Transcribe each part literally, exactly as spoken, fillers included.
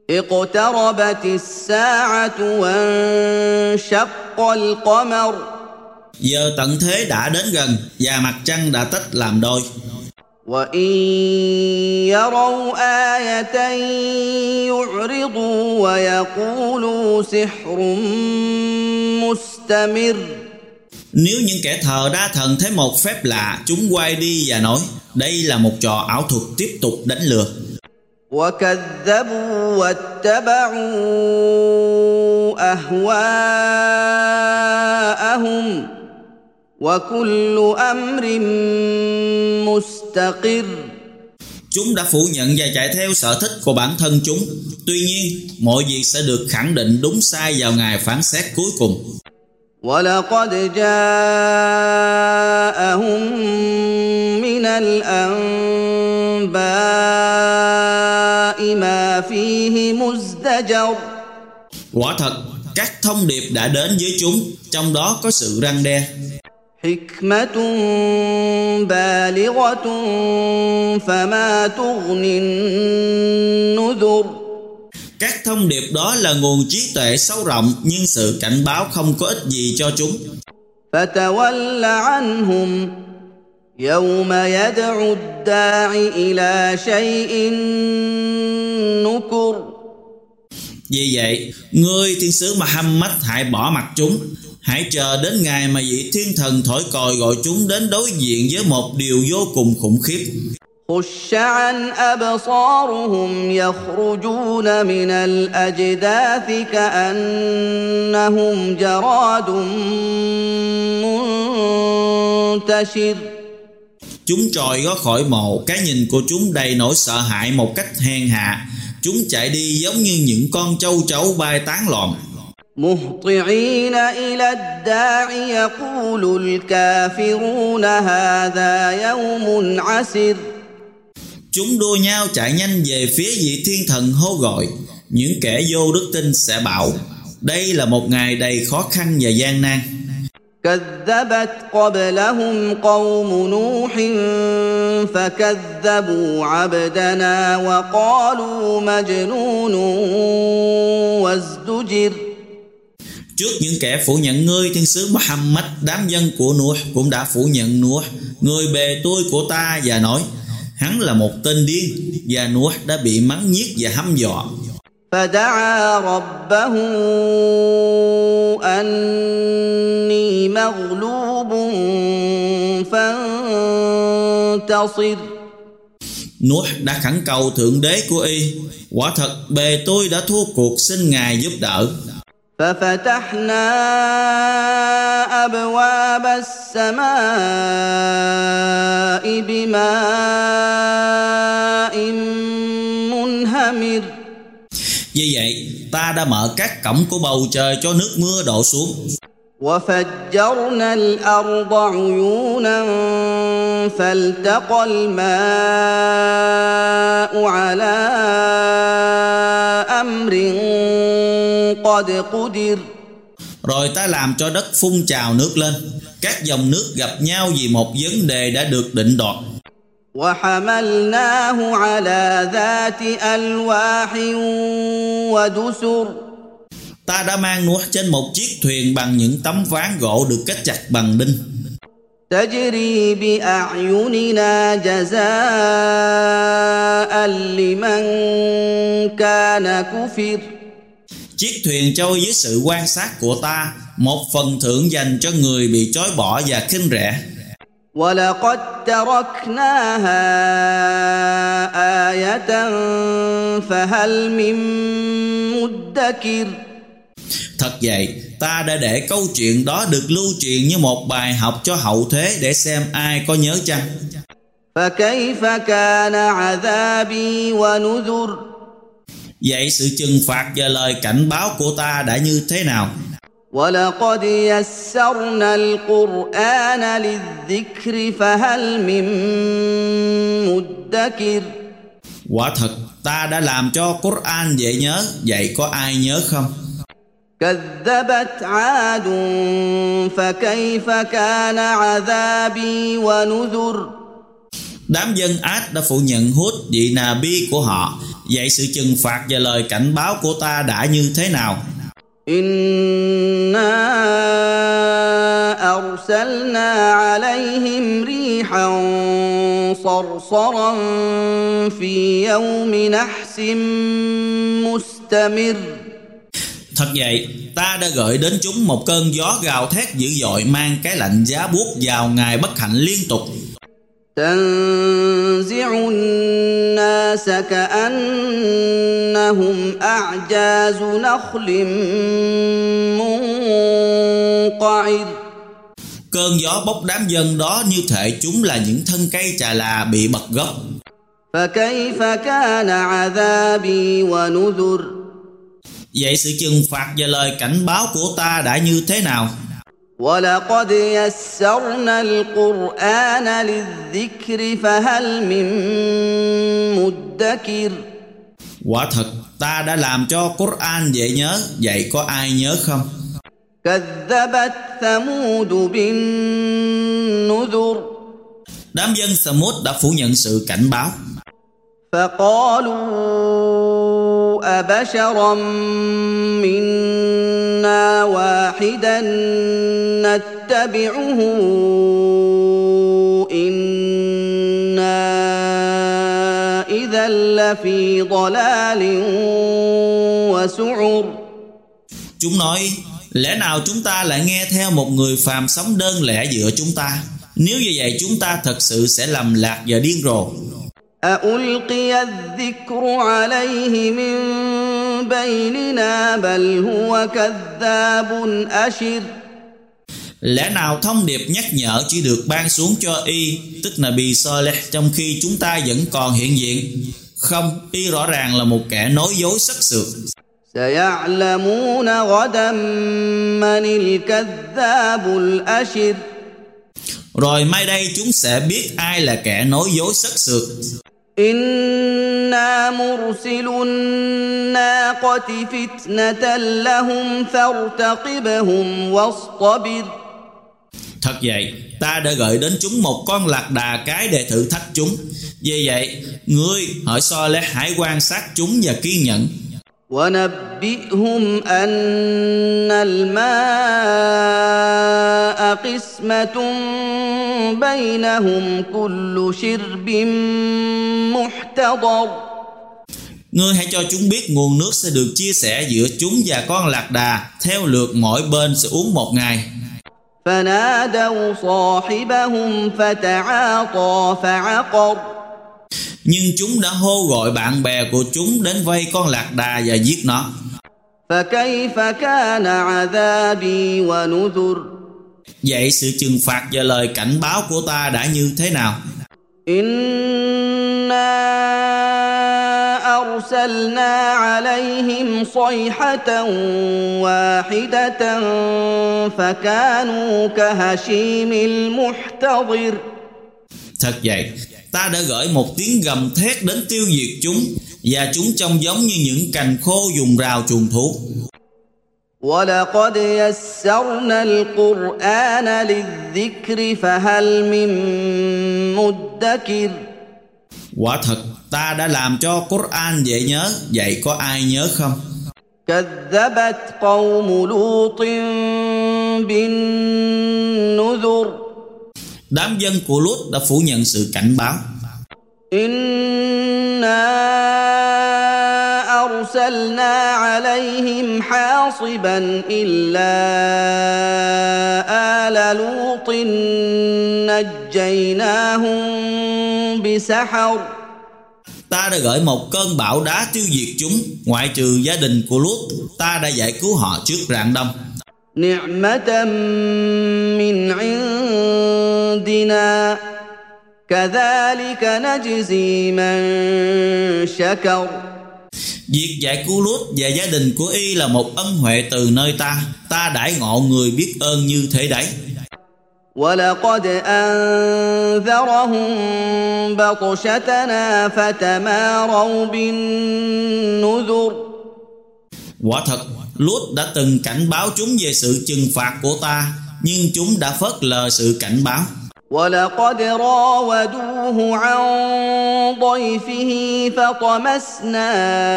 اقتربت الساعة وانشق القمر. Giờ tận thế đã đến gần và mặt trăng đã tách làm đôi. وَإِن يَرَوْا آيَةً يُعْرِضُوا وَيَقُولُوا سِحْرٌ مُسْتَمِرٌّ. Nếu những kẻ thờ đa thần thấy một phép lạ, chúng quay đi và nói đây là một trò ảo thuật tiếp tục đánh lừa. وَكَذَّبُوا وَاتَّبَعُوا أَهْوَاءَهُمْ وَكُلُّ أَمْرٍ مُسْتَقِرٌّ. Chúng đã phủ nhận và chạy theo sở thích của bản thân chúng. Tuy nhiên, mọi việc sẽ được khẳng định đúng sai vào ngày phán xét cuối cùng. وَلَقَدْ جَاءَهُم مِّنَ الْأَنبَاءِ مَا فِيهِ مُزْدَجَرٌ. Quả thật, các thông điệp đã đến với chúng, trong đó có sự răn đe. حِكْمَةٌ بَالِغَةٌ فَمَا تُغْنِ النُّذُرُ. Các thông điệp đó là nguồn trí tuệ sâu rộng, nhưng sự cảnh báo không có ích gì cho chúng. فَتَوَلَّ عَنْهُمْ يَوْمَ يَدْعُ الدَّاعِ إِلَى شَيْءٍ نُكُرٍ. Vì vậy, ngươi thiên sứ Muhammad hãy bỏ mặc chúng. Hãy chờ đến ngày mà vị thiên thần thổi còi gọi chúng đến đối diện với một điều vô cùng khủng khiếp. خُشَّ عَنْ أَبْصَارُهُمْ يَخْرُجُونَ مِنَ الْأَجْدَاثِ كَأَنَّهُمْ جَرَادٌ مُنْتَشِرٌ. Chúng trồi gót khỏi mộ, cái nhìn của chúng đầy nỗi sợ hãi một cách hèn hạ. Chúng chạy đi giống như những con châu chấu bay tán loạn. مُهْطِعِينَ إِلَى الدَّاعِ يَقُولُ الْكَافِرُونَ هَذَا يَوْمٌ عَسِرٌ. Chúng đua nhau chạy nhanh về phía vị thiên thần hô gọi. Những kẻ vô đức tin sẽ bảo đây là một ngày đầy khó khăn và gian nan. كذبت قبلهم قوم نوح فكذبوا عبدنا وقالوا مجنون وازدجر. Trước những kẻ phủ nhận ngươi thiên sứ Muhammad, đám dân của Nuh cũng đã phủ nhận Nuh, người bề tôi của ta, và nói hắn là một tên điên, và Nuh đã bị mắng nhiếc và hăm dọa. فدعا ربه أني مغلوب فانتصر. Nuh đã khẩn cầu thượng đế của y, quả thật bề tôi đã thua cuộc, xin ngài giúp đỡ. ففتحنا أبواب السماء بماء منهمر. Vì vậy ta đã mở các cổng của bầu trời cho nước mưa đổ xuống. وفجرنا الأرض عيونا فالتقى الماء على أمر قد قدر. Rồi ta làm cho đất phun trào nước lên, các dòng nước gặp nhau vì một vấn đề đã được định đoạt. وحملناه على ذات ألواح ودسر. Ta đã mang Nuh trên một chiếc thuyền bằng những tấm ván gỗ được kết chặt bằng đinh. تجري بأعيننا جزاء لمن كان كفر. Chiếc thuyền trôi dưới sự quan sát của ta, một phần thưởng dành cho người bị trói bỏ và khinh rẻ. وَلَقَدْ تَرَكْنَاهَا آيَةً فَهَلْ مِن مُدَّكِرٍ. Thật vậy, ta đã để câu chuyện đó được lưu truyền như một bài học cho hậu thế để xem ai có nhớ chăng. فَكَيْفَ كَانَ عَذَابِي وَنُذُرِ. Vậy sự trừng phạt và lời cảnh báo của ta đã như thế nào? وَلَقَدْ يَسَّرْنَا الْقُرْآنَ لِلذِّكْرِ فَهَلْ مِن مُدَّكِرٍ. Quả thật, ta đã làm cho Quran dễ nhớ, vậy có ai nhớ không? كذبت عاد فكيف كان عذابي ونذر. Đám dân Át đã phủ nhận Hút vị Nà-bi của họ. Vậy sự trừng phạt và lời cảnh báo của ta đã như thế nào? Inna arsalna alayhim rihan sarsaran fi yawmi nahsin mustamir. Thật vậy, ta đã gửi đến chúng một cơn gió gào thét dữ dội mang cái lạnh giá buốt vào ngày bất hạnh liên tục. تنزع الناس كأنهم أعجاز نخل منقعر. Cơn gió bốc đám dân đó như thể chúng là những thân cây trà là bị bật gốc. فكيف كان عذابي ونذر. Vậy sự trừng phạt và lời cảnh báo của ta đã như thế nào? وَلَقَدْ يَسَّرْنَا الْقُرْآنَ لِلذِّكْرِ فَهَلْ مِن مُدَّكِرٍ. Quả thật, ta đã làm cho Quran dễ nhớ, vậy có ai nhớ không? كَذَّبَتْ ثَمُودُ بِالنُّذُرِ. Đám dân Samud đã phủ nhận sự cảnh báo. فَقَالُوا أَبَشَرًا مِنَّا وَاحِدًا نَتَّبِعُهُ إِنَّا إِذًا لَّفِي ضَلَالٍ وَسُعُرٍ. Chúng nói, lẽ nào chúng ta lại nghe theo một người phàm sống đơn lẻ giữa chúng ta? Nếu như vậy chúng ta thật sự sẽ lầm lạc và điên rồ. أَأُلْقِيَ الذِّكْرُ عَلَيْهِ مِن بَيْنِنَا بَلْ هُوَ كَذَّابٌ أَشِرٌ. Lẽ nào thông điệp nhắc nhở chỉ được ban xuống cho y, tức là Nabi Saleh, trong khi chúng ta vẫn còn hiện diện? Không, y rõ ràng là một kẻ nói dối sắc sược. سَيَعْلَمُونَ غَدًا مَّنِ الْكَذَّابُ الْأَشِرُ. Rồi mai đây chúng sẽ biết ai là kẻ nói dối sắc sược. إِنَّا مُرْسِلُو النَّاقَةِ فِتْنَةً لَّهُمْ فَارْتَقِبْهُمْ وَاصْطَبِرْ. Thật vậy, ta đã gửi đến chúng một con lạc đà cái để thử thách chúng. Vì vậy, ngươi hỡi Saleh hãy quan sát chúng và kiên nhẫn. وَنَبِّئْهُمْ أَنَّ الْمَاءَ قِسْمَةٌ بَيْنَهُمْ كُلُّ شِرْبٍ مُحْتَضَرٍ. Ngươi hãy cho chúng biết nguồn nước sẽ được chia sẻ giữa chúng và con lạc đà, theo lượt mỗi bên sẽ uống một ngày. فَنَادَوْا صَاحِبَهُمْ فَتَعَاطَى فَعَقَرَ. Nhưng chúng đã hô gọi bạn bè của chúng đến vây con lạc đà và giết nó. فَكَيْفَ كَانَ عَذَابِي وَنُذُرِ. Vậy sự trừng phạt và lời cảnh báo của ta đã như thế nào? إِنَّا أَرْسَلْنَا عَلَيْهِمْ صَيْحَةً وَاحِدَةً فَكَانُوا كَهَشِيمِ الْمُحْتَظِرِ. Thật vậy, ta đã gửi một tiếng gầm thét đến tiêu diệt chúng, và chúng trông giống như những cành khô dùng rào chuồng thú. وَلَقَدْ يَسَّرْنَا الْقُرْآنَ لِلذِّكْرِ فَهَلْ مِن مُدَّكِرٍ. Quả thật, ta đã làm cho Quran dễ nhớ, vậy có ai nhớ không? كَذَّبَتْ قَوْمُ لُوطٍ بِالنُّذُرِ. Đám dân của Lút đã phủ nhận sự cảnh báo. إِنَّا أَرْسَلْنَا عَلَيْهِمْ حَاصِبًا إِلَّا آلَ لُوطٍ نَجَّيْنَاهُمْ بِسَحَرٍ. Ta đã gửi một cơn bão đá tiêu diệt chúng, ngoại trừ gia đình của Lút, ta đã giải cứu họ trước rạng đông. نِعْمَةً مِّنْ عِندِنَا كَذَلِكَ نَجْزِي مَنْ شَكَرَ. Việc giải cứu Lút và gia đình của y là một ân huệ từ nơi ta, ta đãi ngộ người biết ơn như thế đấy. وَلَقَدْ أَنذَرَهُمْ بَطْشَتَنَا فَتَمَارَوْا بِالنُّذُرِ. Quả thật, Lút đã từng cảnh báo chúng về sự trừng phạt của ta, nhưng chúng đã phớt lờ sự cảnh báo. وَلَقَدْ رَاوَدُوهُ عَن ضَيْفِهِ فَطَمَسْنَا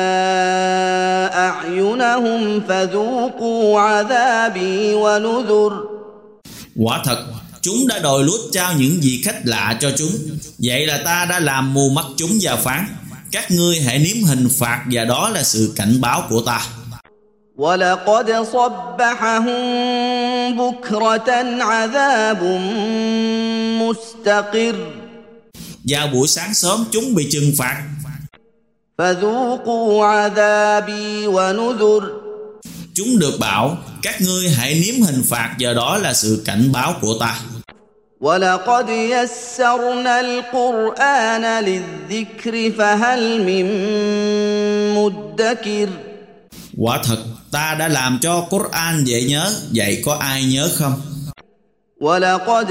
أَعْيُنَهُمْ فَذُوقُوا عَذَابِي وَنُذُرِ. Quả thật, chúng đã đòi lút trao những vị khách lạ cho chúng. Vậy là ta đã làm mù mắt chúng và phán: các ngươi hãy nếm hình phạt, và đó là sự cảnh báo của ta. وَلَقَدْ صَبَّحَهُم بُكْرَةً عَذَابٌ مُسْتَقِرٌّ. Vào buổi sáng sớm chúng bị trừng phạt. فَذُوقُوا عَذَابِي وَنُذُرِ. Chúng được bảo: các ngươi hãy nếm hình phạt, và đó là sự cảnh báo của ta. وَلَقَدْ يَسَّرْنَا الْقُرْآنَ لِلذِّكْرِ فَهَلْ مِن مُّدَّكِرٍ. Quả thật, ta đã làm cho Quran dễ nhớ, vậy có ai nhớ không? وَلَقَدْ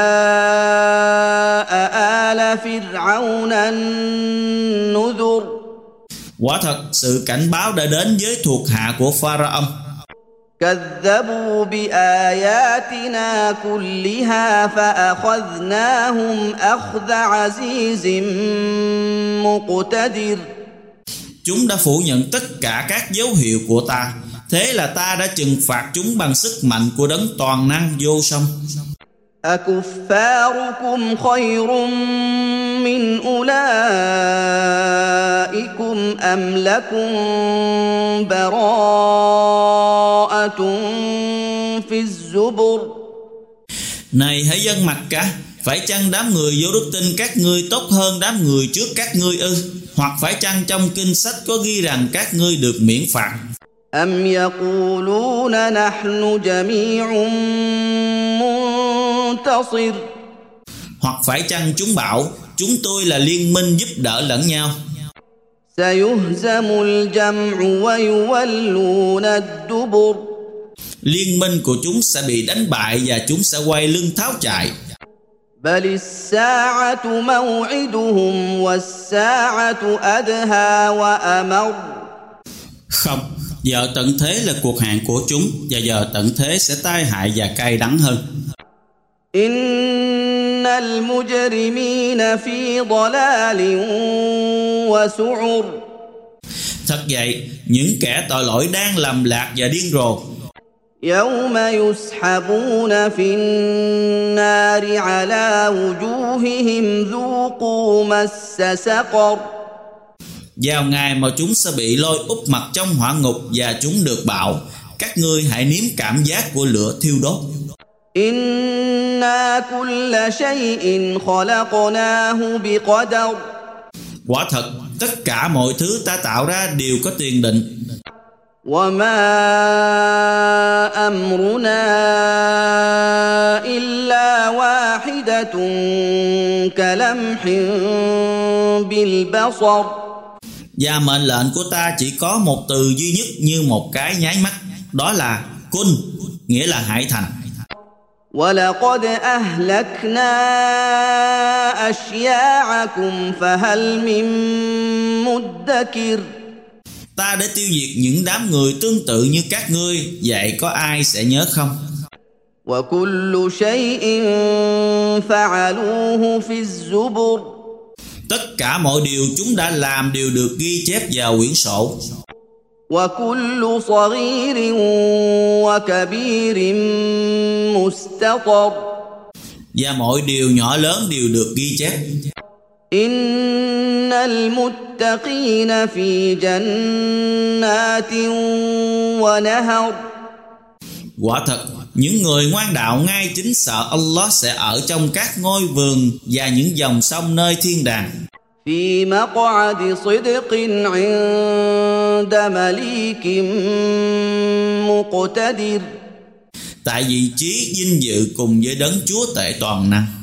جَاءَ آلَ فِرْعَوْنَ النُّذُرُ. Quả thật, sự cảnh báo đã đến với thuộc hạ của Pharaoh. كَذَّبُوا بِآيَاتِنَا كُلِّهَا فَأَخَذْنَاهُمْ أَخْذَ عَزِيزٍ مُقْتَدِرٍ. Chúng đã phủ nhận tất cả các dấu hiệu của ta, thế là ta đã trừng phạt chúng bằng sức mạnh của đấng toàn năng vô song. أَكُفَّارُكُمْ خَيْرٌ مِّنْ أُولَٰئِكُمْ أَمْ لَكُمْ بَرَاءَةٌ فِي الزُّبُرِ. Này hỡi dân Mặc-Ca, phải chăng đám người vô đức tin các ngươi tốt hơn đám người trước các ngươi ư? Hoặc phải chăng trong kinh sách có ghi rằng các ngươi được miễn phạt? أَمْ يَقُولُونَ نَحْنُ جَمِيعٌ مُّنتَصِرٌ. Hoặc phải chăng chúng bảo chúng tôi là liên minh giúp đỡ lẫn nhau? سَيُهْزَمُ الْجَمْعُ وَيُوَلُّونَ الدُّبُرَ. Liên minh của chúng sẽ bị đánh bại và chúng sẽ quay lưng tháo chạy. بَلِ السَّاعَةُ مَوْعِدُهُمْ وَالسَّاعَةُ أَدْهَىٰ وَأَمَرُّ. Không, giờ tận thế là cuộc hẹn của chúng, và giờ tận thế sẽ tai hại và cay đắng hơn. إِنَّ الْمُجْرِمِينَ فِي ضَلَالٍ وَسُعُرٍ. Thật vậy, những kẻ tội lỗi đang lầm lạc và điên rồ. يَوْمَ يُسْحَبُونَ فِي النَّارِ عَلَى وُجُوهِهِمْ ذُوقُوا مَسَّ سَقَرَ. Vào ngày mà chúng sẽ bị lôi úp mặt trong hỏa ngục, và chúng được bảo: các ngươi hãy nếm cảm giác của lửa thiêu đốt. إِنَّا كُلَّ شَيْءٍ خَلَقْنَاهُ بِقَدَرٍ. Quả thật, tất cả mọi thứ ta tạo ra đều có tiền định. وَمَا أَمْرُنَا إِلَّا وَاحِدَةٌ كَلَمْحٍ بِالْبَصَرِ. Và mệnh lệnh của ta chỉ có một từ duy nhất như một cái nháy mắt, đó là kun, nghĩa là hãy thành. وَلَقَدْ أَهْلَكْنَا أَشْيَاعَكُمْ فَهَلْ مِن مُّدَّكِرٍ. Ta đã tiêu diệt những đám người tương tự như các ngươi, vậy có ai sẽ nhớ không? وَكُلُّ شَيْءٍ فَعَلُوهُ فِي الزُّبُرِ. Tất cả mọi điều chúng đã làm đều được ghi chép vào quyển sổ. وَكُلُّ صَغِيرٍ وَكَبِيرٍ مُسْتَطَرٍ. Và mọi điều nhỏ lớn đều được ghi chép. إِنَّ الْمُتَّقِينَ فِي جَنَّاتٍ وَنَهَرٍ. Quả thật, những người ngoan đạo ngay chính sợ Allah sẽ ở trong các ngôi vườn và những dòng sông nơi thiên đàng. في مقعد صدق عند مليك مقتدر. Tại vị trí vinh dự cùng với đấng Chúa Tể toàn năng.